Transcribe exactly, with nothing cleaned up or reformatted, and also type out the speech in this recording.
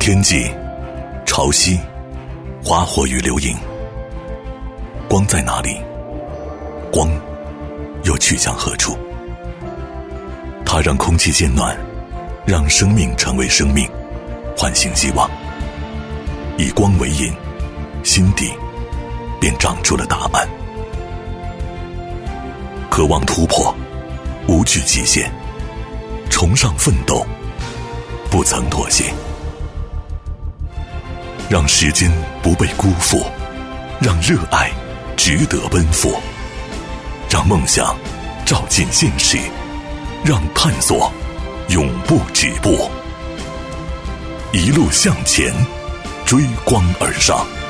天际，潮汐，花火与流萤。光在哪里？光又去向何处？它让空气渐暖，让生命成为生命，唤醒希望。以光为引，心底便长出了答案。渴望突破，无惧极限，崇尚奋斗，不曾妥协。让时间不被辜负，让热爱值得奔赴，让梦想照进现实，让探索永不止步。一路向前，追光而上。